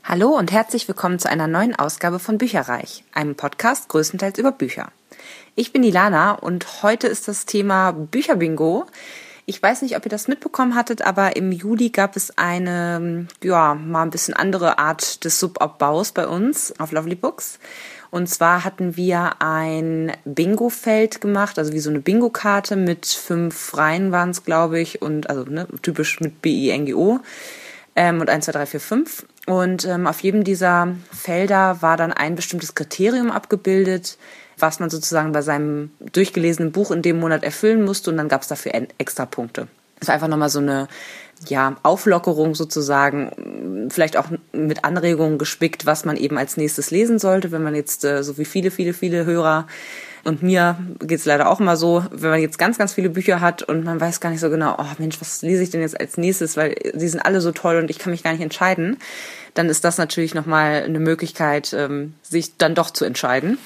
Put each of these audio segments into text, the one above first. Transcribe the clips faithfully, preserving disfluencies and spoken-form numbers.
Hallo und herzlich willkommen zu einer neuen Ausgabe von Bücherreich, einem Podcast größtenteils über Bücher. Ich bin Ilana und heute ist das Thema Bücherbingo. Ich weiß nicht, ob ihr das mitbekommen hattet, aber im Juli gab es eine, ja, mal ein bisschen andere Art des Subabbaus bei uns auf Lovely Books. Und zwar hatten wir ein Bingo-Feld gemacht, also wie so eine Bingo-Karte mit fünf Reihen waren es, glaube ich, und also ne, typisch mit B I N G O ähm, und eins, zwei, drei, vier, fünf. Und ähm, auf jedem dieser Felder war dann ein bestimmtes Kriterium abgebildet, was man sozusagen bei seinem durchgelesenen Buch in dem Monat erfüllen musste. Und dann gab es dafür extra Punkte. Das war einfach nochmal so eine ja, Auflockerung sozusagen, vielleicht auch mit Anregungen gespickt, was man eben als nächstes lesen sollte, wenn man jetzt, äh, so wie viele, viele, viele Hörer, und mir geht's leider auch mal so, wenn man jetzt ganz, ganz viele Bücher hat und man weiß gar nicht so genau, oh Mensch, was lese ich denn jetzt als nächstes, weil die sind alle so toll und ich kann mich gar nicht entscheiden, dann ist das natürlich nochmal eine Möglichkeit, ähm, sich dann doch zu entscheiden.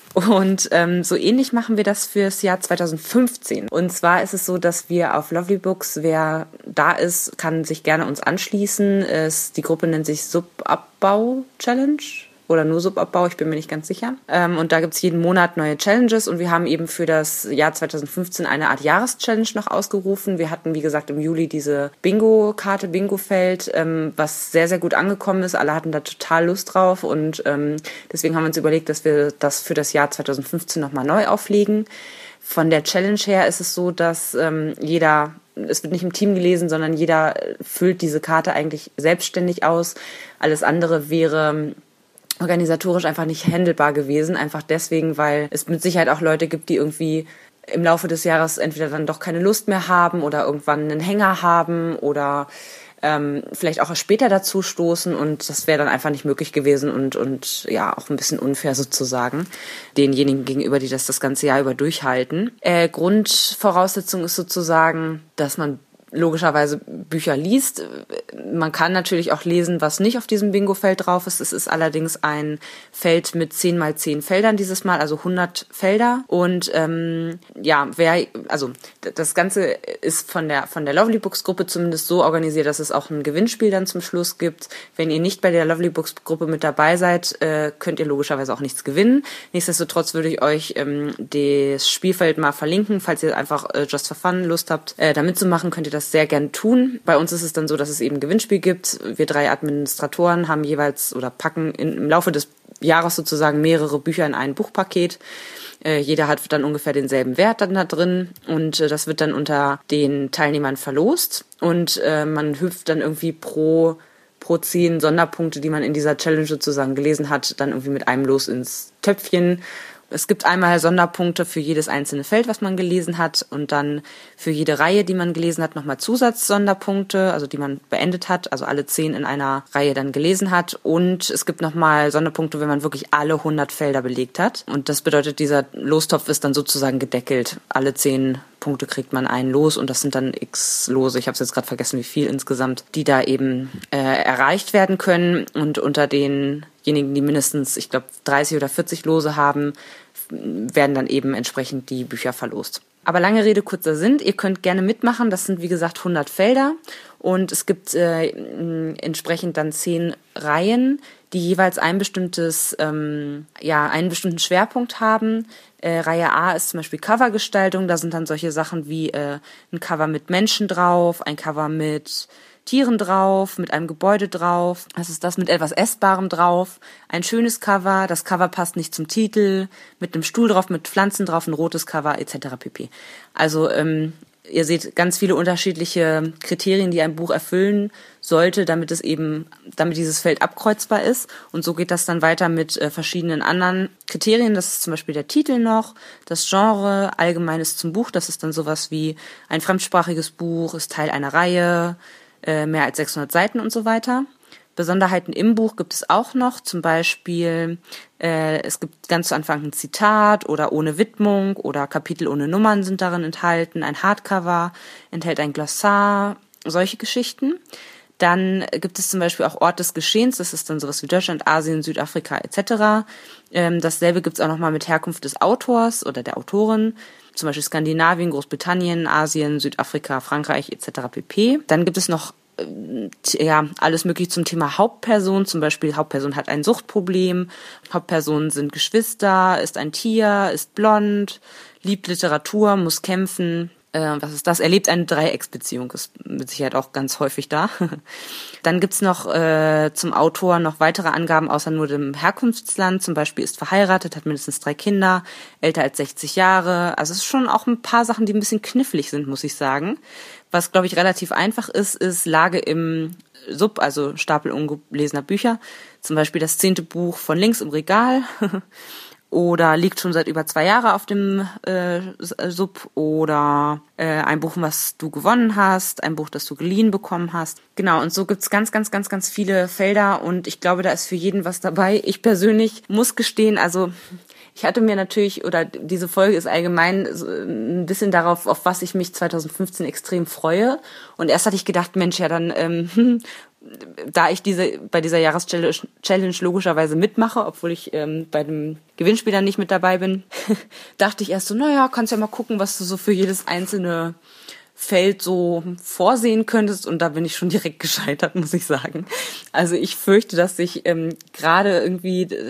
Und ähm, so ähnlich machen wir das fürs Jahr zwanzig fünfzehn. Und zwar ist es so, dass wir auf Lovely Books, wer da ist, kann sich gerne uns anschließen. Es, die Gruppe nennt sich Subabbau Challenge. Oder nur Subabbau, ich bin mir nicht ganz sicher. Ähm, und da gibt's jeden Monat neue Challenges und wir haben eben für das Jahr zwanzig fünfzehn eine Art Jahreschallenge noch ausgerufen. Wir hatten, wie gesagt, im Juli diese Bingo-Karte, Bingo-Feld, ähm, was sehr, sehr gut angekommen ist. Alle hatten da total Lust drauf und ähm, deswegen haben wir uns überlegt, dass wir das für das Jahr zwanzig fünfzehn nochmal neu auflegen. Von der Challenge her ist es so, dass ähm, jeder, es wird nicht im Team gelesen, sondern jeder füllt diese Karte eigentlich selbstständig aus. Alles andere wäre organisatorisch einfach nicht handelbar gewesen, einfach deswegen, weil es mit Sicherheit auch Leute gibt, die irgendwie im Laufe des Jahres entweder dann doch keine Lust mehr haben oder irgendwann einen Hänger haben oder ähm, vielleicht auch später dazu stoßen und das wäre dann einfach nicht möglich gewesen und und ja auch ein bisschen unfair sozusagen denjenigen gegenüber, die das das ganze Jahr über durchhalten. Äh, Grundvoraussetzung ist sozusagen, dass man logischerweise Bücher liest. Man kann natürlich auch lesen, was nicht auf diesem Bingo-Feld drauf ist. Es ist allerdings ein Feld mit zehn mal zehn Feldern dieses Mal, also hundert Felder. Und ähm, ja, wer, also das Ganze ist von der von der Lovely Books Gruppe zumindest so organisiert, dass es auch ein Gewinnspiel dann zum Schluss gibt. Wenn ihr nicht bei der Lovely Books Gruppe mit dabei seid, äh, könnt ihr logischerweise auch nichts gewinnen. Nichtsdestotrotz würde ich euch ähm, das Spielfeld mal verlinken, falls ihr einfach äh, just for fun Lust habt, äh, da mitzumachen, könnt ihr das sehr gern tun. Bei uns ist es dann so, dass es eben ein Gewinnspiel gibt. Wir drei Administratoren haben jeweils oder packen in, im Laufe des Jahres sozusagen mehrere Bücher in ein Buchpaket. Äh, jeder hat dann ungefähr denselben Wert dann da drin und äh, das wird dann unter den Teilnehmern verlost und äh, man hüpft dann irgendwie pro pro zehn Sonderpunkte, die man in dieser Challenge sozusagen gelesen hat, dann irgendwie mit einem Los ins Töpfchen. Es gibt einmal Sonderpunkte für jedes einzelne Feld, was man gelesen hat und dann für jede Reihe, die man gelesen hat, nochmal Zusatzsonderpunkte, also die man beendet hat, also alle zehn in einer Reihe dann gelesen hat und es gibt nochmal Sonderpunkte, wenn man wirklich alle hundert Felder belegt hat und das bedeutet, dieser Lostopf ist dann sozusagen gedeckelt. Alle zehn Punkte kriegt man einen Los und das sind dann x Lose, ich habe es jetzt gerade vergessen, wie viel insgesamt, die da eben äh, erreicht werden können und unter denjenigen, die mindestens, ich glaube, dreißig oder vierzig Lose haben, werden dann eben entsprechend die Bücher verlost. Aber lange Rede, kurzer Sinn, ihr könnt gerne mitmachen, das sind wie gesagt hundert Felder und es gibt äh, entsprechend dann zehn Reihen, die jeweils ein bestimmtes, ähm, ja, einen bestimmten Schwerpunkt haben. Äh, Reihe A ist zum Beispiel Covergestaltung, da sind dann solche Sachen wie äh, ein Cover mit Menschen drauf, ein Cover mit Tieren drauf, mit einem Gebäude drauf. Das ist das mit etwas Essbarem drauf. Ein schönes Cover, das Cover passt nicht zum Titel, mit einem Stuhl drauf, mit Pflanzen drauf, ein rotes Cover et cetera pp. Also ähm, ihr seht ganz viele unterschiedliche Kriterien, die ein Buch erfüllen sollte, damit es eben, damit dieses Feld abkreuzbar ist. Und so geht das dann weiter mit äh, verschiedenen anderen Kriterien. Das ist zum Beispiel der Titel noch, das Genre, Allgemeines zum Buch. Das ist dann sowas wie ein fremdsprachiges Buch, ist Teil einer Reihe, mehr als sechshundert Seiten und so weiter. Besonderheiten im Buch gibt es auch noch, zum Beispiel äh, es gibt ganz zu Anfang ein Zitat oder ohne Widmung oder Kapitel ohne Nummern sind darin enthalten, ein Hardcover enthält ein Glossar, solche Geschichten. Dann gibt es zum Beispiel auch Ort des Geschehens, das ist dann sowas wie Deutschland, Asien, Südafrika et cetera. Ähm, dasselbe gibt es auch nochmal mit Herkunft des Autors oder der Autorin. Zum Beispiel Skandinavien, Großbritannien, Asien, Südafrika, Frankreich et cetera pp. Dann gibt es noch äh, ja alles mögliche zum Thema Hauptperson. Zum Beispiel Hauptperson hat ein Suchtproblem, Hauptpersonen sind Geschwister, ist ein Tier, ist blond, liebt Literatur, muss kämpfen. Äh, was ist das? Er lebt eine Dreiecksbeziehung, ist mit Sicherheit auch ganz häufig da. Dann gibt's noch äh, zum Autor noch weitere Angaben außer nur dem Herkunftsland. Zum Beispiel ist verheiratet, hat mindestens drei Kinder, älter als sechzig Jahre. Also es ist schon auch ein paar Sachen, die ein bisschen knifflig sind, muss ich sagen. Was, glaube ich, relativ einfach ist, ist Lage im Sub, also Stapel ungelesener Bücher. Zum Beispiel das zehnte Buch von links im Regal. Oder liegt schon seit über zwei Jahren auf dem äh, Sub, oder äh, ein Buch, was du gewonnen hast, ein Buch, das du geliehen bekommen hast. Genau, und so gibt's ganz, ganz, ganz, ganz viele Felder und ich glaube, da ist für jeden was dabei. Ich persönlich muss gestehen, also ich hatte mir natürlich, oder diese Folge ist allgemein so ein bisschen darauf, auf was ich mich zwanzig fünfzehn extrem freue. Und erst hatte ich gedacht, Mensch, ja dann, ähm, hm, da ich diese bei dieser Jahreschallenge logischerweise mitmache, obwohl ich ähm, bei dem Gewinnspiel dann nicht mit dabei bin, dachte ich erst so, naja, kannst ja mal gucken, was du so für jedes einzelne Feld so vorsehen könntest. Und da bin ich schon direkt gescheitert, muss ich sagen. Also ich fürchte, dass ich ähm, gerade irgendwie äh,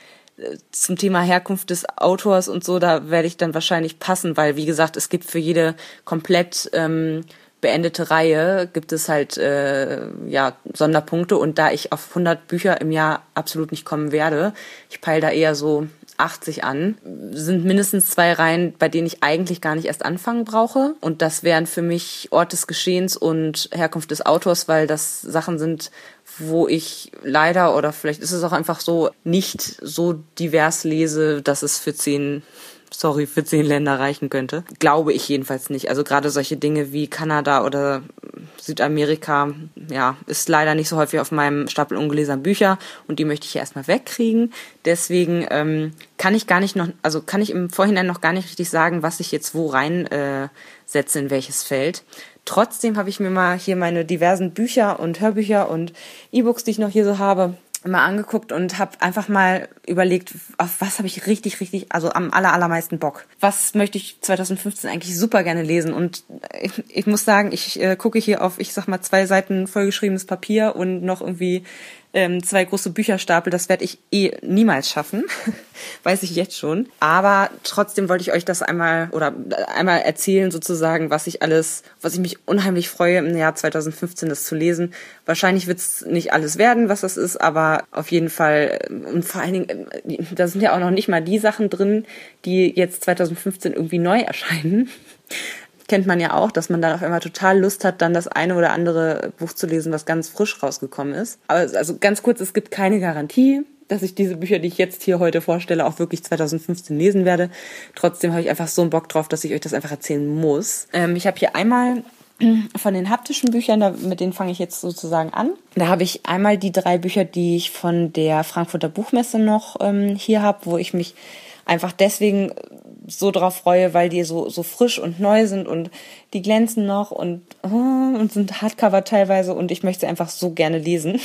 zum Thema Herkunft des Autors und so, da werde ich dann wahrscheinlich passen, weil, wie gesagt, es gibt für jede komplett ähm, beendete Reihe gibt es halt äh, ja Sonderpunkte, und da ich auf hundert Bücher im Jahr absolut nicht kommen werde, ich peile da eher so achtzig an, sind mindestens zwei Reihen, bei denen ich eigentlich gar nicht erst anfangen brauche, und das wären für mich Ort des Geschehens und Herkunft des Autors, weil das Sachen sind, wo ich leider, oder vielleicht ist es auch einfach so, nicht so divers lese, dass es für zehn sorry, für zehn Länder reichen könnte. Glaube ich jedenfalls nicht. Also gerade solche Dinge wie Kanada oder Südamerika, ja, ist leider nicht so häufig auf meinem Stapel ungelesener Bücher, und die möchte ich ja erstmal wegkriegen. Deswegen ähm, kann ich gar nicht noch, also kann ich im Vorhinein noch gar nicht richtig sagen, was ich jetzt wo rein äh, setze, in welches Feld. Trotzdem habe ich mir mal hier meine diversen Bücher und Hörbücher und E-Books, die ich noch hier so habe, mal angeguckt und habe einfach mal überlegt, auf was habe ich richtig, richtig, also am aller, allermeisten Bock. Was möchte ich zwanzig fünfzehn eigentlich super gerne lesen? Und ich, ich muss sagen, ich äh, gucke hier auf, ich sag mal, zwei Seiten vollgeschriebenes Papier und noch irgendwie ähm, zwei große Bücherstapel. Das werde ich eh niemals schaffen, weiß ich jetzt schon. Aber trotzdem wollte ich euch das einmal oder einmal erzählen sozusagen, was ich alles, was ich mich unheimlich freue im Jahr zwanzig fünfzehn, das zu lesen. Wahrscheinlich wird es nicht alles werden, was das ist, aber auf jeden Fall, und vor allen Dingen, da sind ja auch noch nicht mal die Sachen drin, die jetzt zwanzig fünfzehn irgendwie neu erscheinen. Kennt man ja auch, dass man dann auf einmal total Lust hat, dann das eine oder andere Buch zu lesen, was ganz frisch rausgekommen ist. Aber also ganz kurz, es gibt keine Garantie, dass ich diese Bücher, die ich jetzt hier heute vorstelle, auch wirklich zwanzig fünfzehn lesen werde. Trotzdem habe ich einfach so einen Bock drauf, dass ich euch das einfach erzählen muss. Ähm, ich habe hier einmal von den haptischen Büchern, da, mit denen fange ich jetzt sozusagen an. Da habe ich einmal die drei Bücher, die ich von der Frankfurter Buchmesse noch ähm, hier habe, wo ich mich einfach deswegen so drauf freue, weil die so so frisch und neu sind und die glänzen noch und, oh, und sind Hardcover teilweise, und ich möchte sie einfach so gerne lesen.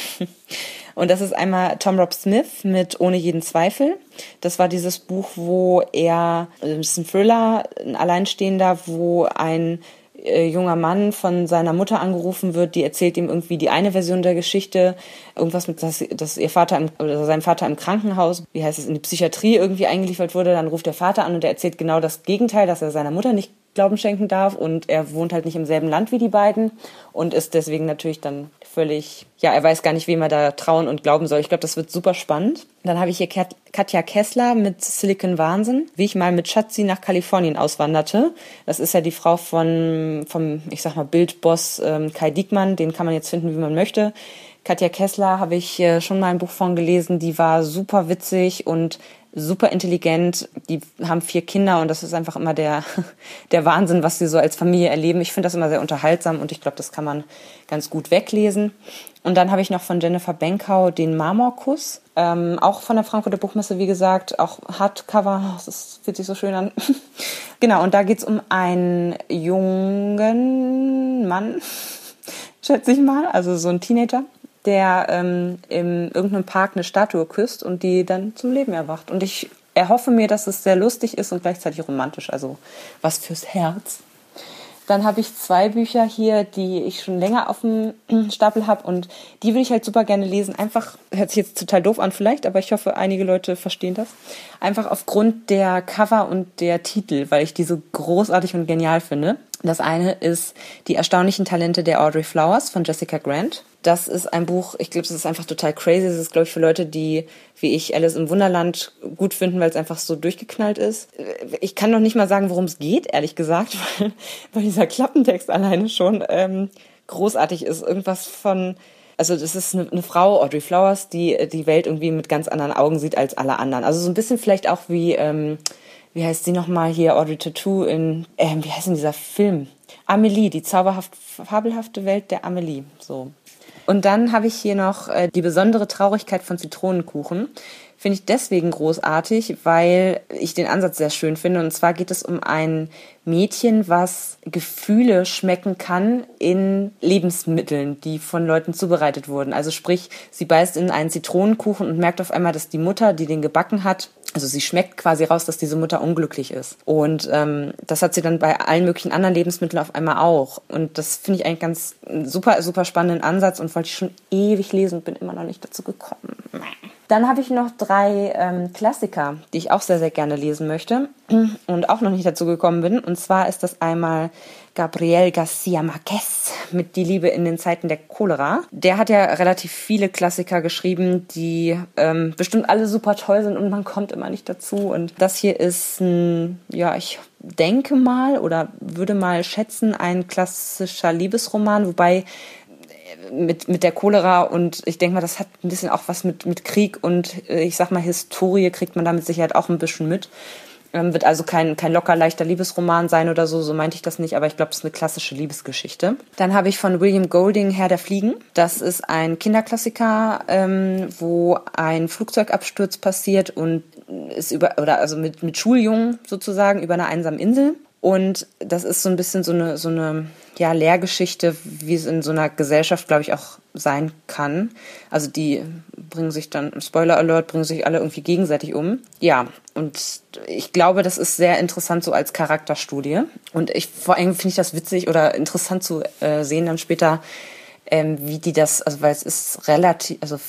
Und das ist einmal Tom Rob Smith mit Ohne jeden Zweifel. Das war dieses Buch, wo er, das ist ein Thriller, ein Alleinstehender, wo ein äh, junger Mann von seiner Mutter angerufen wird, die erzählt ihm irgendwie die eine Version der Geschichte, irgendwas mit, dass, dass ihr Vater im, oder sein Vater im Krankenhaus, wie heißt es, in die Psychiatrie irgendwie eingeliefert wurde. Dann ruft der Vater an und er erzählt genau das Gegenteil, dass er seiner Mutter nicht Glauben schenken darf, und er wohnt halt nicht im selben Land wie die beiden und ist deswegen natürlich dann völlig, ja, er weiß gar nicht, wem er da trauen und glauben soll. Ich glaube, das wird super spannend. Dann habe ich hier Kat- Katja Kessler mit Silicon Wahnsinn, wie ich mal mit Schatzi nach Kalifornien auswanderte. Das ist ja die Frau von, vom, ich sag mal, Bildboss ähm, Kai Diekmann, den kann man jetzt finden, wie man möchte. Katja Kessler habe ich äh, schon mal ein Buch von gelesen, die war super witzig und super intelligent. Die haben vier Kinder und das ist einfach immer der der Wahnsinn, was sie so als Familie erleben. Ich finde das immer sehr unterhaltsam und ich glaube, das kann man ganz gut weglesen. Und dann habe ich noch von Jennifer Benkau den Marmorkuss, ähm, auch von der Frankfurter Buchmesse, wie gesagt, auch Hardcover, das fühlt sich so schön an. Genau, und da geht's um einen jungen Mann, schätze ich mal, also so ein Teenager, der ähm, in irgendeinem Park eine Statue küsst und die dann zum Leben erwacht. Und ich erhoffe mir, dass es sehr lustig ist und gleichzeitig romantisch, also was fürs Herz. Dann habe ich zwei Bücher hier, die ich schon länger auf dem Stapel habe und die würde ich halt super gerne lesen. Einfach, hört sich jetzt total doof an vielleicht, aber ich hoffe, einige Leute verstehen das. Einfach aufgrund der Cover und der Titel, weil ich die so großartig und genial finde. Das eine ist Die erstaunlichen Talente der Audrey Flowers von Jessica Grant. Das ist ein Buch, ich glaube, das ist einfach total crazy. Das ist, glaube ich, für Leute, die, wie ich, Alice im Wunderland gut finden, weil es einfach so durchgeknallt ist. Ich kann noch nicht mal sagen, worum es geht, ehrlich gesagt, weil, weil dieser Klappentext alleine schon ähm, großartig ist. Irgendwas von... Also das ist eine, eine Frau, Audrey Flowers, die die Welt irgendwie mit ganz anderen Augen sieht als alle anderen. Also so ein bisschen vielleicht auch wie... Ähm, wie heißt sie nochmal hier, Audrey Tautou in, ähm, wie heißt denn dieser Film? Amelie, die zauberhaft, fabelhafte Welt der Amelie, so. Und dann habe ich hier noch äh, die besondere Traurigkeit von Zitronenkuchen. Finde ich deswegen großartig, weil ich den Ansatz sehr schön finde. Und zwar geht es um ein Mädchen, was Gefühle schmecken kann in Lebensmitteln, die von Leuten zubereitet wurden. Also sprich, sie beißt in einen Zitronenkuchen und merkt auf einmal, dass die Mutter, die den gebacken hat, also sie schmeckt quasi raus, dass diese Mutter unglücklich ist. Und ähm, das hat sie dann bei allen möglichen anderen Lebensmitteln auf einmal auch. Und das finde ich eigentlich ganz super, super spannenden Ansatz und wollte ich schon ewig lesen und bin immer noch nicht dazu gekommen. Dann habe ich noch drei ähm, Klassiker, die ich auch sehr, sehr gerne lesen möchte und auch noch nicht dazu gekommen bin. Und zwar ist das einmal Gabriel García Márquez mit Die Liebe in den Zeiten der Cholera. Der hat ja relativ viele Klassiker geschrieben, die ähm, bestimmt alle super toll sind und man kommt immer nicht dazu. Und das hier ist ein, ja, ich denke mal oder würde mal schätzen, ein klassischer Liebesroman, wobei mit mit der Cholera und ich denke mal, das hat ein bisschen auch was mit mit Krieg und äh, ich sag mal Historie kriegt man da mit Sicherheit auch ein bisschen mit. Ähm, wird also kein kein locker leichter Liebesroman sein oder so, so meinte ich das nicht, aber ich glaube, es ist eine klassische Liebesgeschichte. Dann habe ich von William Golding Herr der Fliegen. Das ist ein Kinderklassiker, ähm, wo ein Flugzeugabsturz passiert und ist über oder also mit mit Schuljungen sozusagen über einer einsamen Insel. Und das ist so ein bisschen so eine, so eine ja, Lehrgeschichte, wie es in so einer Gesellschaft, glaube ich, auch sein kann. Also die bringen sich dann, Spoiler Alert, bringen sich alle irgendwie gegenseitig um. Ja, und ich glaube, das ist sehr interessant so als Charakterstudie. Und ich vor allem finde ich das witzig oder interessant zu äh, sehen dann später, ähm, wie die das, also weil es ist relativ, also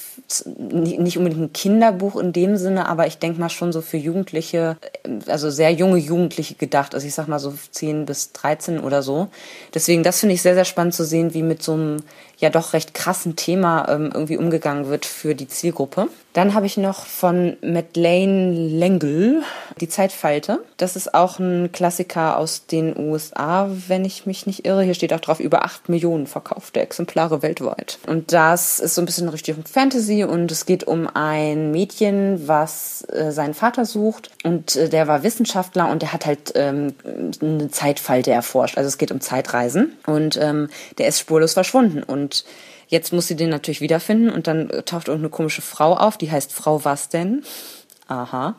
nicht unbedingt ein Kinderbuch in dem Sinne, aber ich denke mal schon so für Jugendliche, also sehr junge Jugendliche gedacht, also ich sag mal so zehn bis dreizehn oder so. Deswegen, das finde ich sehr, sehr spannend zu sehen, wie mit so einem ja doch recht krassen Thema ähm, irgendwie umgegangen wird für die Zielgruppe. Dann habe ich noch von Madeleine L'Engle Die Zeitfalte. Das ist auch ein Klassiker aus den U S A, wenn ich mich nicht irre. Hier steht auch drauf, über acht Millionen verkaufte Exemplare weltweit. Und das ist so ein bisschen in Richtung Fantasy und es geht um ein Mädchen, was äh, seinen Vater sucht und äh, der war Wissenschaftler und der hat halt ähm, eine Zeitfalte erforscht. Also es geht um Zeitreisen und ähm, der ist spurlos verschwunden und jetzt muss sie den natürlich wiederfinden und dann taucht irgendeine komische Frau auf, die heißt Frau was denn? Aha.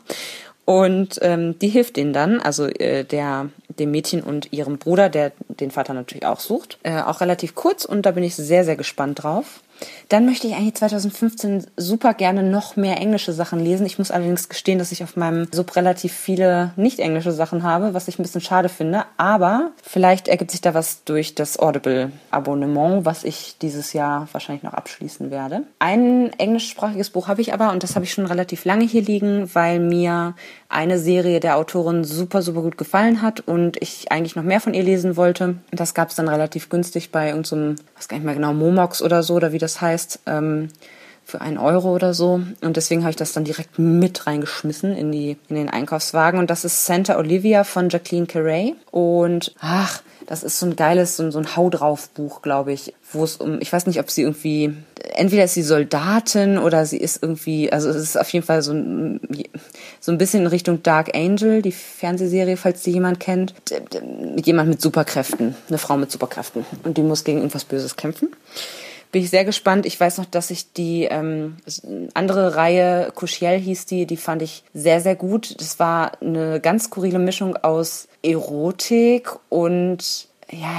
Und ähm, die hilft denen dann, also äh, der dem Mädchen und ihrem Bruder, der den Vater natürlich auch sucht. Äh, auch relativ kurz und da bin ich sehr, sehr gespannt drauf. Dann möchte ich eigentlich zwanzig fünfzehn super gerne noch mehr englische Sachen lesen. Ich muss allerdings gestehen, dass ich auf meinem Sub relativ viele nicht-englische Sachen habe, was ich ein bisschen schade finde. Aber vielleicht ergibt sich da was durch das Audible-Abonnement, was ich dieses Jahr wahrscheinlich noch abschließen werde. Ein englischsprachiges Buch habe ich aber und das habe ich schon relativ lange hier liegen, weil mir eine Serie der Autorin super, super gut gefallen hat und ich eigentlich noch mehr von ihr lesen wollte. Das gab es dann relativ günstig bei irgendeinem, so weiß gar nicht mehr genau, Momox oder so, oder wie das heißt, ähm, für einen Euro oder so. Und deswegen habe ich das dann direkt mit reingeschmissen in die in den Einkaufswagen. Und das ist Santa Olivia von Jacqueline Carey. Und ach, das ist so ein geiles, so, so ein Hau drauf Buch, glaube ich, wo es um, ich weiß nicht, ob sie irgendwie, entweder ist sie Soldatin oder sie ist irgendwie, also es ist auf jeden Fall so ein, so ein bisschen in Richtung Dark Angel, die Fernsehserie, falls die jemand kennt. Jemand mit Superkräften, eine Frau mit Superkräften. Und die muss gegen irgendwas Böses kämpfen. Bin ich sehr gespannt. Ich weiß noch, dass ich die ähm, andere Reihe, Kushiel hieß die, die fand ich sehr, sehr gut. Das war eine ganz skurrile Mischung aus Erotik und ja,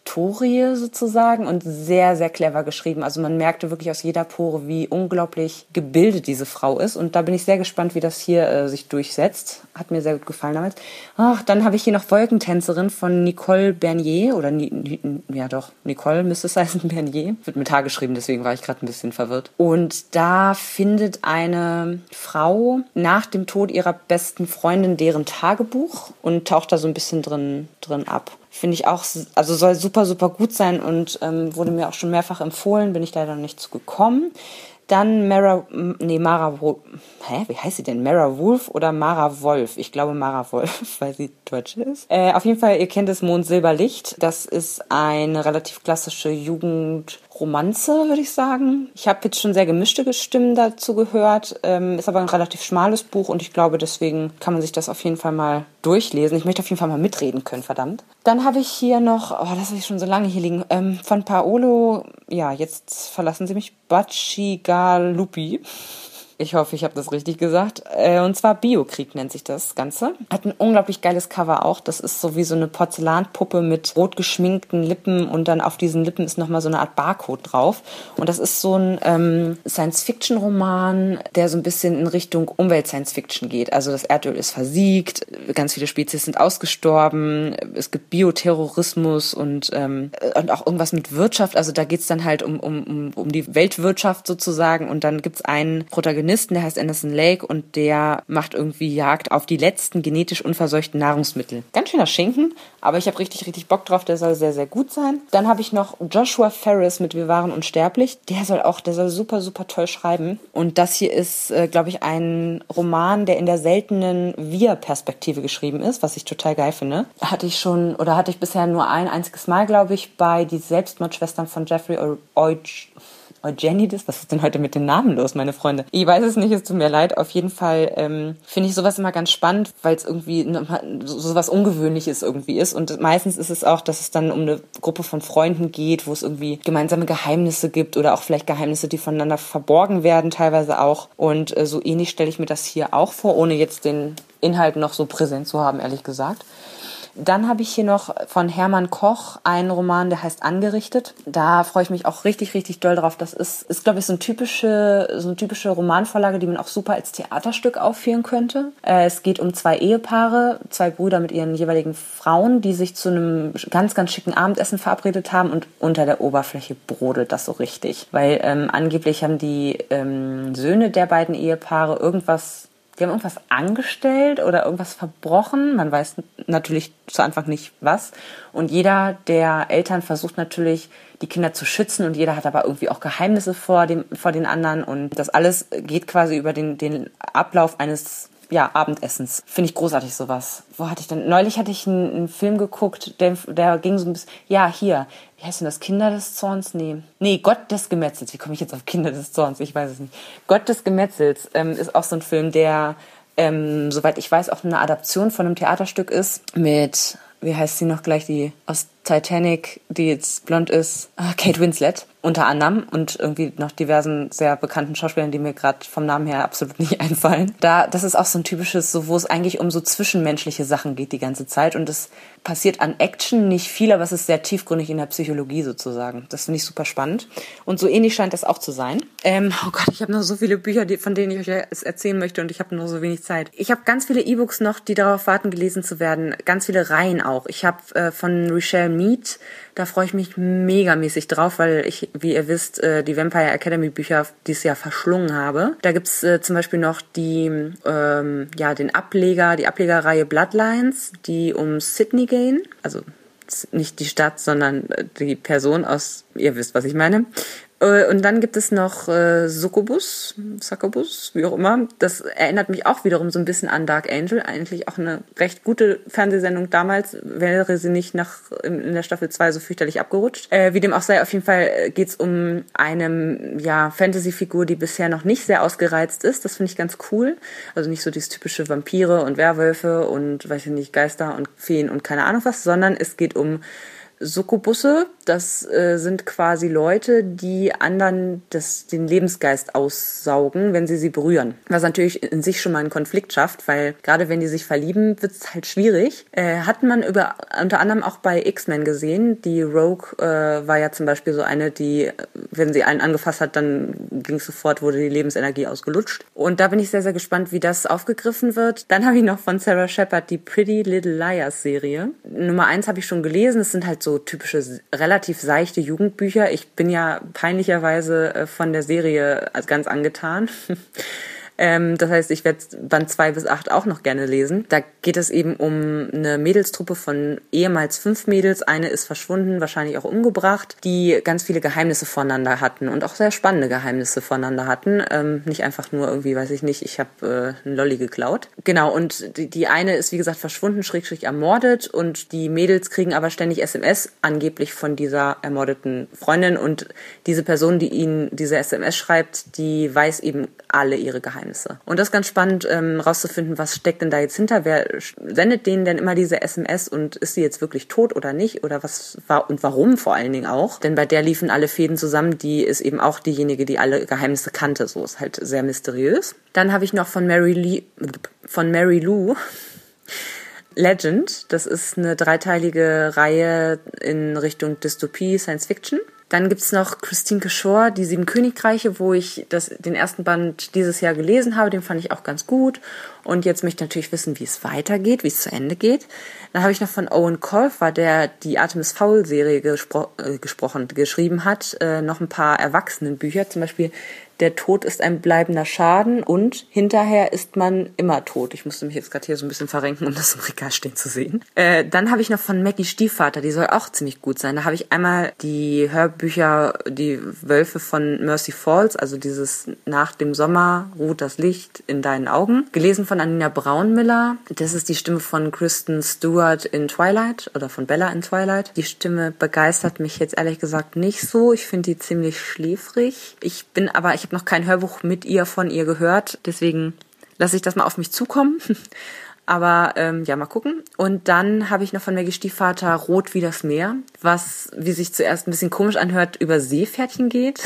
Historie sozusagen und sehr, sehr clever geschrieben. Also man merkte wirklich aus jeder Pore, wie unglaublich gebildet diese Frau ist. Und da bin ich sehr gespannt, wie das hier äh, sich durchsetzt. Hat mir sehr gut gefallen damals. Ach, dann habe ich hier noch Wolkentänzerin von Nicole Bernier. Oder, Ni- Ni- ja doch, Nicole müsste es heißen, Bernier. Wird mit H geschrieben, deswegen war ich gerade ein bisschen verwirrt. Und da findet eine Frau nach dem Tod ihrer besten Freundin deren Tagebuch und taucht da so ein bisschen drin, drin ab. Finde ich auch, also soll super, super gut sein und ähm, wurde mir auch schon mehrfach empfohlen, bin ich leider noch nicht zu gekommen. Dann Mara, nee, Mara Wolf, hä, wie heißt sie denn? Mara Wolf oder Mara Wolf? Ich glaube Mara Wolf, weil sie Deutsche ist. Äh, auf jeden Fall, ihr kennt das Mond Silberlicht. Das ist eine relativ klassische Jugendromanze, würde ich sagen. Ich habe jetzt schon sehr gemischte Stimmen dazu gehört, ähm, ist aber ein relativ schmales Buch und ich glaube, deswegen kann man sich das auf jeden Fall mal durchlesen. Ich möchte auf jeden Fall mal mitreden können, verdammt. Dann habe ich hier noch, oh, das habe ich schon so lange hier liegen, ähm, von Paolo, ja, jetzt verlassen Sie mich, Bacigalupi. Ich hoffe, ich habe das richtig gesagt. Äh, und zwar Biokrieg nennt sich das Ganze. Hat ein unglaublich geiles Cover auch. Das ist so wie so eine Porzellanpuppe mit rot geschminkten Lippen und dann auf diesen Lippen ist nochmal so eine Art Barcode drauf. Und das ist so ein ähm, Science-Fiction-Roman, der so ein bisschen in Richtung Umwelt-Science-Fiction geht. Also das Erdöl ist versiegt, ganz viele Spezies sind ausgestorben, es gibt Bioterrorismus und, ähm, und auch irgendwas mit Wirtschaft. Also da geht's dann halt um, um, um, um die Weltwirtschaft sozusagen. Und dann gibt's einen Protagonisten, der heißt Anderson Lake und der macht irgendwie Jagd auf die letzten genetisch unverseuchten Nahrungsmittel. Ganz schöner Schinken, aber ich habe richtig, richtig Bock drauf. Der soll sehr, sehr gut sein. Dann habe ich noch Joshua Ferris mit Wir waren unsterblich. Der soll auch, der soll super, super toll schreiben. Und das hier ist, äh, glaube ich, ein Roman, der in der seltenen Wir-Perspektive geschrieben ist, was ich total geil finde. Hatte ich schon, oder hatte ich bisher nur ein einziges Mal, glaube ich, bei Die Selbstmordschwestern von Jeffrey Eugenides. Eugenides, was ist denn heute mit den Namen los, meine Freunde? Ich weiß es nicht, es tut mir leid. Auf jeden Fall ähm, finde ich sowas immer ganz spannend, weil es irgendwie so, so was Ungewöhnliches irgendwie ist. Und meistens ist es auch, dass es dann um eine Gruppe von Freunden geht, wo es irgendwie gemeinsame Geheimnisse gibt oder auch vielleicht Geheimnisse, die voneinander verborgen werden, teilweise auch. Und äh, so ähnlich stelle ich mir das hier auch vor, ohne jetzt den Inhalt noch so präsent zu haben, ehrlich gesagt. Dann habe ich hier noch von Hermann Koch einen Roman, der heißt Angerichtet. Da freue ich mich auch richtig, richtig doll drauf. Das ist, ist glaube ich, so, ein typische, so eine typische Romanvorlage, die man auch super als Theaterstück aufführen könnte. Äh, es geht um zwei Ehepaare, zwei Brüder mit ihren jeweiligen Frauen, die sich zu einem ganz, ganz schicken Abendessen verabredet haben und unter der Oberfläche brodelt das so richtig. Weil ähm, angeblich haben die ähm, Söhne der beiden Ehepaare irgendwas Die haben irgendwas angestellt oder irgendwas verbrochen. Man weiß natürlich zu Anfang nicht was. Und jeder der Eltern versucht natürlich, die Kinder zu schützen. Und jeder hat aber irgendwie auch Geheimnisse vor dem, vor den anderen. Und das alles geht quasi über den, den Ablauf eines ja, Abendessens. Finde ich großartig, sowas. Wo hatte ich denn? Neulich hatte ich einen, einen Film geguckt, der, der ging so ein bisschen, ja, hier. Wie heißt denn das? Kinder des Zorns? Nee. Nee, Gott des Gemetzels. Wie komme ich jetzt auf Kinder des Zorns? Ich weiß es nicht. Gott des Gemetzels ähm, ist auch so ein Film, der, ähm, soweit ich weiß, auch eine Adaption von einem Theaterstück ist mit, wie heißt sie noch gleich, die aus Titanic, die jetzt blond ist, ah, Kate Winslet unter anderem und irgendwie noch diversen sehr bekannten Schauspielern, die mir gerade vom Namen her absolut nicht einfallen. Da, das ist auch so ein typisches, so wo es eigentlich um so zwischenmenschliche Sachen geht die ganze Zeit und es passiert an Action nicht viel, aber es ist sehr tiefgründig in der Psychologie sozusagen. Das finde ich super spannend und so ähnlich scheint das auch zu sein. Ähm, oh Gott, ich habe noch so viele Bücher, die, von denen ich euch erzählen möchte und ich habe nur so wenig Zeit. Ich habe ganz viele E-Books noch, die darauf warten, gelesen zu werden. Ganz viele Reihen auch. Ich habe äh, von Richelle Mead, da freue ich mich megamäßig drauf, weil ich, wie ihr wisst, äh, die Vampire Academy Bücher dieses Jahr verschlungen habe. Da gibt's äh, zum Beispiel noch die, ähm, ja, den Ableger, die Ablegerreihe Bloodlines, die um Sydney gehen. Also nicht die Stadt, sondern die Person aus, ihr wisst, was ich meine. Und dann gibt es noch äh, Succubus, Succubus, wie auch immer. Das erinnert mich auch wiederum so ein bisschen an Dark Angel. Eigentlich auch eine recht gute Fernsehsendung damals, wäre sie nicht nach in, in der Staffel zwei so fürchterlich abgerutscht. Äh, wie dem auch sei, auf jeden Fall geht es um eine ja, Fantasy-Figur, die bisher noch nicht sehr ausgereizt ist. Das finde ich ganz cool. Also nicht so dieses typische Vampire und Werwölfe und, weiß ich nicht, Geister und Feen und keine Ahnung was, sondern es geht um Sukkubusse, Das äh, sind quasi Leute, die anderen das, den Lebensgeist aussaugen, wenn sie sie berühren. Was natürlich in sich schon mal einen Konflikt schafft, weil gerade wenn die sich verlieben, wird es halt schwierig. Äh, hat man über, unter anderem auch bei X-Men gesehen. Die Rogue äh, war ja zum Beispiel so eine, die, wenn sie einen angefasst hat, dann ging sofort, wurde die Lebensenergie ausgelutscht. Und da bin ich sehr, sehr gespannt, wie das aufgegriffen wird. Dann habe ich noch von Sarah Shepard die Pretty Little Liars Serie. Nummer eins habe ich schon gelesen. Es sind halt so typische, relativ seichte Jugendbücher. Ich bin ja peinlicherweise von der Serie als ganz angetan. Ähm, das heißt, ich werde Band zwei bis acht auch noch gerne lesen. Da geht es eben um eine Mädelstruppe von ehemals fünf Mädels. Eine ist verschwunden, wahrscheinlich auch umgebracht, die ganz viele Geheimnisse voneinander hatten und auch sehr spannende Geheimnisse voneinander hatten. Ähm, nicht einfach nur irgendwie, weiß ich nicht, ich habe äh, einen Lolli geklaut. Genau, und die, die eine ist, wie gesagt, verschwunden, schrägstrich ermordet und die Mädels kriegen aber ständig S M S, angeblich von dieser ermordeten Freundin, und diese Person, die ihnen diese S M S schreibt, die weiß eben alle ihre Geheimnisse. Und das ist ganz spannend, ähm, rauszufinden, was steckt denn da jetzt hinter, wer sendet denen denn immer diese S M S und ist sie jetzt wirklich tot oder nicht oder was war und warum vor allen Dingen auch, denn bei der liefen alle Fäden zusammen, die ist eben auch diejenige, die alle Geheimnisse kannte, so ist halt sehr mysteriös. Dann habe ich noch von Mary Lee, von Mary Lou Legend, das ist eine dreiteilige Reihe in Richtung Dystopie, Science Fiction. Dann gibt's noch Christine Kishore, die Sieben Königreiche, wo ich das, den ersten Band dieses Jahr gelesen habe. Den fand ich auch ganz gut. Und jetzt möchte ich natürlich wissen, wie es weitergeht, wie es zu Ende geht. Dann habe ich noch von Owen Colfer, der die Artemis Fowl-Serie gespro- äh, gesprochen, geschrieben hat, äh, noch ein paar Erwachsenenbücher. Zum Beispiel Der Tod ist ein bleibender Schaden und Hinterher ist man immer tot. Ich musste mich jetzt gerade hier so ein bisschen verrenken, um das im Regal stehen zu sehen. Äh, dann habe ich noch von Maggie Stiefvater, die soll auch ziemlich gut sein. Da habe ich einmal die Hörbücher, die Wölfe von Mercy Falls, also dieses Nach dem Sommer ruht das Licht in deinen Augen, gelesen von Anina Braunmiller. Das ist die Stimme von Kristen Stewart in Twilight oder von Bella in Twilight. Die Stimme begeistert mich jetzt ehrlich gesagt nicht so. Ich finde die ziemlich schläfrig. Ich bin aber, ich habe noch kein Hörbuch mit ihr, von ihr gehört, deswegen lasse ich das mal auf mich zukommen. Aber ähm, ja, mal gucken. Und dann habe ich noch von Maggie Stiefvater Rot wie das Meer, was, wie sich zuerst ein bisschen komisch anhört, über Seepferdchen geht.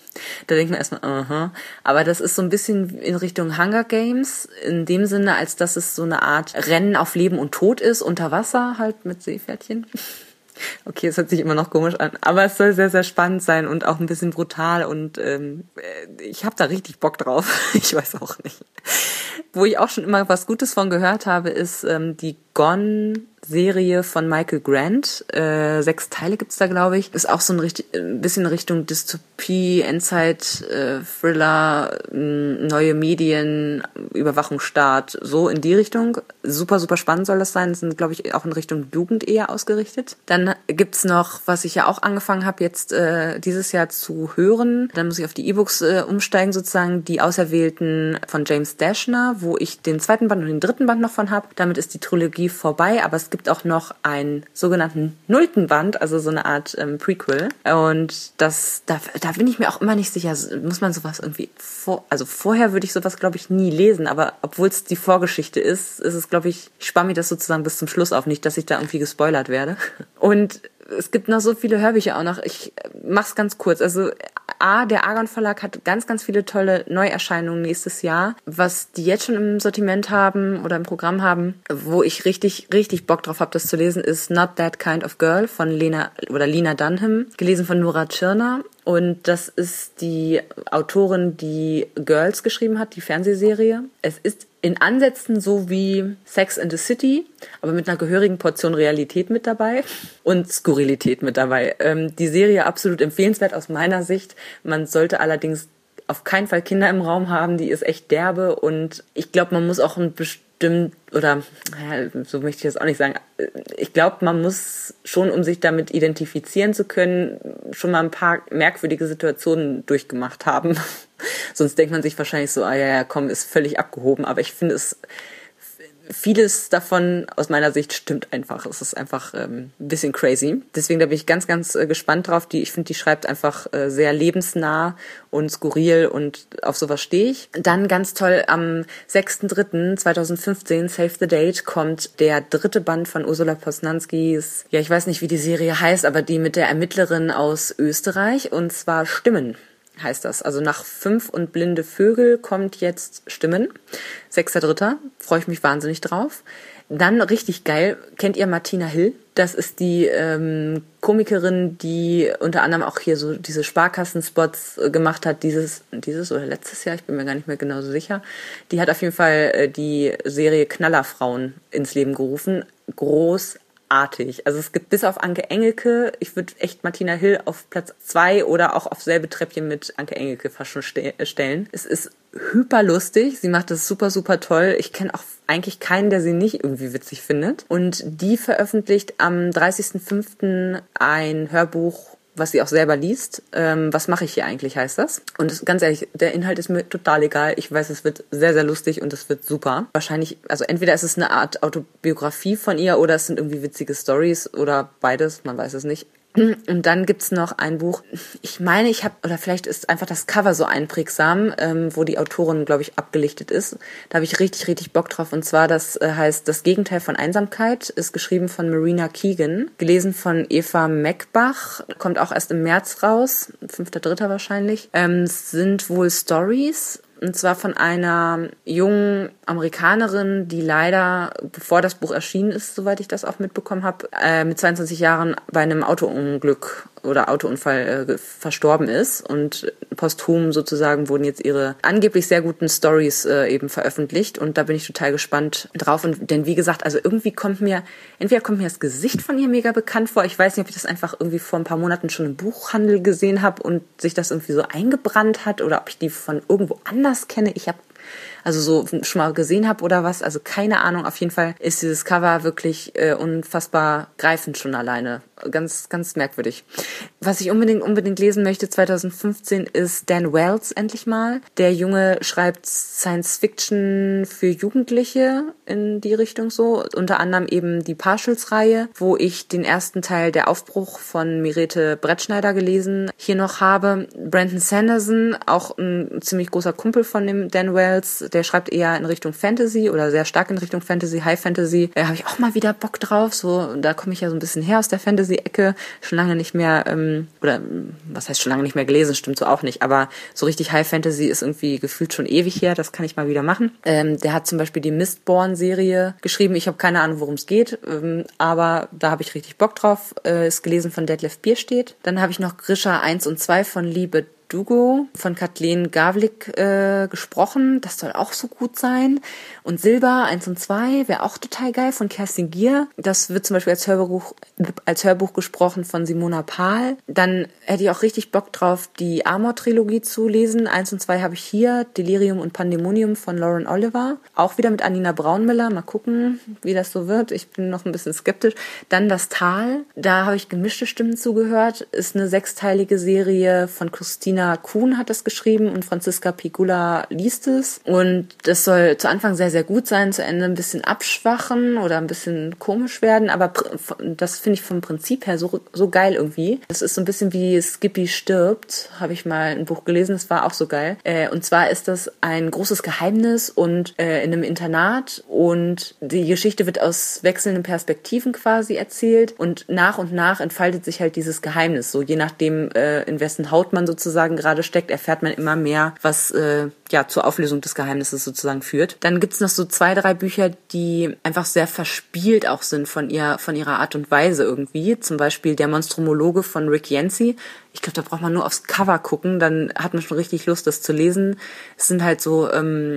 Da denkt man erstmal, aha. Aber das ist so ein bisschen in Richtung Hunger Games, in dem Sinne, als dass es so eine Art Rennen auf Leben und Tod ist, unter Wasser halt mit Seepferdchen. Okay, es hört sich immer noch komisch an, aber es soll sehr, sehr spannend sein und auch ein bisschen brutal und ähm, ich habe da richtig Bock drauf. Ich weiß auch nicht. Wo ich auch schon immer was Gutes von gehört habe, ist ähm, die Gone-Serie von Michael Grant. Äh, sechs Teile gibt's da, glaube ich. Ist auch so ein, richtig, ein bisschen Richtung Dystopie, Endzeit, äh, Thriller, äh, neue Medien, Überwachungsstaat, so in die Richtung. Super, super spannend soll das sein. Das sind, glaube ich, auch in Richtung Jugend eher ausgerichtet. Dann gibt's noch, was ich ja auch angefangen habe, jetzt äh, dieses Jahr zu hören. Dann muss ich auf die E-Books äh, umsteigen, sozusagen. Die Auserwählten von James Dashner, wo ich den zweiten Band und den dritten Band noch von habe. Damit ist die Trilogie vorbei, aber es gibt auch noch einen sogenannten nullten Band, also so eine Art ähm, Prequel. Und das, da, da bin ich mir auch immer nicht sicher, muss man sowas irgendwie vor, also vorher würde ich sowas, glaube ich, nie lesen, aber obwohl es die Vorgeschichte ist, ist es, glaube ich, ich spare mir das sozusagen bis zum Schluss auf, nicht, dass ich da irgendwie gespoilert werde. Und es gibt noch so viele Hörbücher auch noch. Ich mach's ganz kurz. Also A, der Argon Verlag hat ganz, ganz viele tolle Neuerscheinungen nächstes Jahr, was die jetzt schon im Sortiment haben oder im Programm haben, wo ich richtig, richtig Bock drauf habe, das zu lesen, ist Not That Kind of Girl von Lena oder Lena Dunham, gelesen von Nora Tschirner. Und das ist die Autorin, die Girls geschrieben hat, die Fernsehserie. Es ist in Ansätzen so wie Sex and the City, aber mit einer gehörigen Portion Realität mit dabei und Skurrilität mit dabei. Ähm, die Serie absolut empfehlenswert aus meiner Sicht. Man sollte allerdings auf keinen Fall Kinder im Raum haben, die ist echt derbe und ich glaube, man muss auch ein bestimmt, oder ja, so möchte ich das auch nicht sagen, ich glaube, man muss schon, um sich damit identifizieren zu können, schon mal ein paar merkwürdige Situationen durchgemacht haben. Sonst denkt man sich wahrscheinlich so, ah ja, ja, komm, ist völlig abgehoben, aber ich finde es vieles davon aus meiner Sicht stimmt einfach. Es ist einfach ähm, ein bisschen crazy. Deswegen da bin ich ganz, ganz äh, gespannt drauf. Die, ich finde, die schreibt einfach äh, sehr lebensnah und skurril und auf sowas stehe ich. Dann ganz toll, am sechster dritter zweitausendfünfzehn, Save the Date, kommt der dritte Band von Ursula Posnanskis, ja, ich weiß nicht, wie die Serie heißt, aber die mit der Ermittlerin aus Österreich, und zwar Stimmen heißt das. Also nach Fünf und blinde Vögel kommt jetzt Stimmen. sechster dritter Freue ich mich wahnsinnig drauf. Dann richtig geil, kennt ihr Martina Hill? Das ist die ähm, Komikerin, die unter anderem auch hier so diese Sparkassenspots äh, gemacht hat, dieses dieses oder letztes Jahr, ich bin mir gar nicht mehr genau so sicher. Die hat auf jeden Fall äh, die Serie Knallerfrauen ins Leben gerufen. Großartig. Artig. Also es gibt bis auf Anke Engelke, ich würde echt Martina Hill auf Platz zwei oder auch auf selbe Treppchen mit Anke Engelke fast schon ste- stellen. Es ist hyper lustig, sie macht das super, super toll. Ich kenne auch eigentlich keinen, der sie nicht irgendwie witzig findet. Und die veröffentlicht am dreißigster fünfter ein Hörbuch, was sie auch selber liest. Ähm, was mache ich hier eigentlich, heißt das. Und das, ganz ehrlich, der Inhalt ist mir total egal. Ich weiß, es wird sehr, sehr lustig und es wird super. Wahrscheinlich, also entweder ist es eine Art Autobiografie von ihr oder es sind irgendwie witzige Stories oder beides, man weiß es nicht. Und dann gibt's noch ein Buch, ich meine, ich habe, oder vielleicht ist einfach das Cover so einprägsam, ähm, wo die Autorin, glaube ich, abgelichtet ist. Da habe ich richtig, richtig Bock drauf. Und zwar, das äh, heißt Das Gegenteil von Einsamkeit, ist geschrieben von Marina Keegan, gelesen von Eva Meckbach, kommt auch erst im März raus, fünfter dritter wahrscheinlich. Ähm, sind wohl Stories. Und zwar von einer jungen Amerikanerin, die leider, bevor das Buch erschienen ist, soweit ich das auch mitbekommen habe, äh, mit zweiundzwanzig Jahren bei einem Autounglück oder Autounfall äh, verstorben ist. Und posthum sozusagen wurden jetzt ihre angeblich sehr guten Stories äh, eben veröffentlicht. Und da bin ich total gespannt drauf. Und denn wie gesagt, also irgendwie kommt mir, entweder kommt mir das Gesicht von ihr mega bekannt vor. Ich weiß nicht, ob ich das einfach irgendwie vor ein paar Monaten schon im Buchhandel gesehen habe und sich das irgendwie so eingebrannt hat oder ob ich die von irgendwo anders kenne. Ich habe also so schon mal gesehen habe oder was, also keine Ahnung. Auf jeden Fall ist dieses Cover wirklich äh, unfassbar greifend schon alleine. Ganz, ganz merkwürdig. Was ich unbedingt, unbedingt lesen möchte zweitausendfünfzehn ist Dan Wells endlich mal. Der Junge schreibt Science Fiction für Jugendliche in die Richtung so. Unter anderem eben die Partials-Reihe, wo ich den ersten Teil Der Aufbruch von Mirete Brettschneider gelesen hier noch habe. Brandon Sanderson, auch ein ziemlich großer Kumpel von dem Dan Wells, der schreibt eher in Richtung Fantasy oder sehr stark in Richtung Fantasy, High Fantasy. Da habe ich auch mal wieder Bock drauf. So, da komme ich ja so ein bisschen her aus der Fantasy-Ecke. Schon lange nicht mehr, ähm, oder was heißt schon lange nicht mehr gelesen, stimmt so auch nicht. Aber so richtig High Fantasy ist irgendwie gefühlt schon ewig her. Das kann ich mal wieder machen. Ähm, der hat zum Beispiel die Mistborn-Serie geschrieben. Ich habe keine Ahnung, worum es geht, ähm, aber da habe ich richtig Bock drauf. Äh, ist gelesen von Detlef Bierstedt. Dann habe ich noch Grisha eins und zwei von Liebe Dugo von Kathleen Gavlik äh, gesprochen. Das soll auch so gut sein. Und Silber eins und zwei wäre auch total geil von Kerstin Gier. Das wird zum Beispiel als Hörbuch, als Hörbuch gesprochen von Simona Pahl. Dann hätte ich auch richtig Bock drauf, die Amor-Trilogie zu lesen. Eins und zwei habe ich hier. Delirium und Pandemonium von Lauren Oliver. Auch wieder mit Anina Braunmüller. Mal gucken, wie das so wird. Ich bin noch ein bisschen skeptisch. Dann Das Tal. Da habe ich gemischte Stimmen zugehört. Ist eine sechsteilige Serie von Christina Kuhn hat das geschrieben und Franziska Pigula liest es. Und das soll zu Anfang sehr, sehr gut sein, zu Ende ein bisschen abschwachen oder ein bisschen komisch werden. Aber das finde ich vom Prinzip her so, so geil irgendwie. Das ist so ein bisschen wie Skippy stirbt, habe ich mal ein Buch gelesen, das war auch so geil. Äh, und zwar ist das ein großes Geheimnis und äh, in einem Internat und die Geschichte wird aus wechselnden Perspektiven quasi erzählt und nach und nach entfaltet sich halt dieses Geheimnis. So je nachdem, äh, in wessen Haut man sozusagen gerade steckt, erfährt man immer mehr, was äh, ja zur Auflösung des Geheimnisses sozusagen führt. Dann gibt's noch so zwei, drei Bücher, die einfach sehr verspielt auch sind von ihr, von ihrer Art und Weise irgendwie. Zum Beispiel Der Monstrumologe von Rick Yancey. Ich glaube, da braucht man nur aufs Cover gucken, dann hat man schon richtig Lust, das zu lesen. Es sind halt so ähm,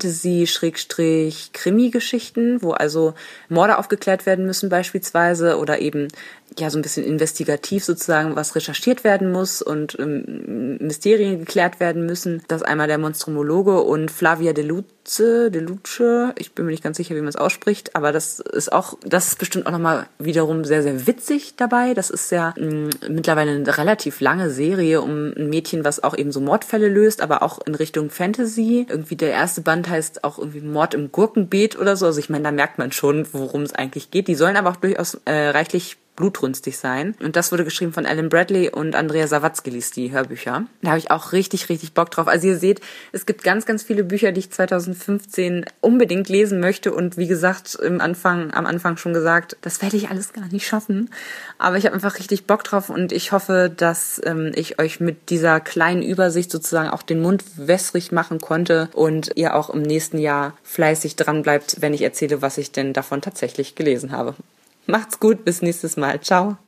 Fantasy-Krimi-Geschichten, wo also Morde aufgeklärt werden müssen beispielsweise oder eben ja so ein bisschen investigativ sozusagen, was recherchiert werden muss und ähm, Mysterien geklärt werden müssen. Das ist einmal Der Monstrumologe und Flavia de Lu- Deluce, ich bin mir nicht ganz sicher, wie man es ausspricht, aber das ist auch, das ist bestimmt auch nochmal wiederum sehr, sehr witzig dabei. Das ist ja mh, mittlerweile eine relativ lange Serie um ein Mädchen, was auch eben so Mordfälle löst, aber auch in Richtung Fantasy. Irgendwie der erste Band heißt auch irgendwie Mord im Gurkenbeet oder so. Also ich meine, da merkt man schon, worum es eigentlich geht. Die sollen aber auch durchaus äh, reichlich blutrünstig sein. Und das wurde geschrieben von Alan Bradley und Andrea Sawatzki liest die Hörbücher. Da habe ich auch richtig, richtig Bock drauf. Also ihr seht, es gibt ganz, ganz viele Bücher, die ich zwanzig fünfzehn unbedingt lesen möchte. Und wie gesagt, im Anfang, am Anfang schon gesagt, das werde ich alles gar nicht schaffen. Aber ich habe einfach richtig Bock drauf und ich hoffe, dass ähm, ich euch mit dieser kleinen Übersicht sozusagen auch den Mund wässrig machen konnte und ihr auch im nächsten Jahr fleißig dran bleibt, wenn ich erzähle, was ich denn davon tatsächlich gelesen habe. Macht's gut, bis nächstes Mal. Ciao.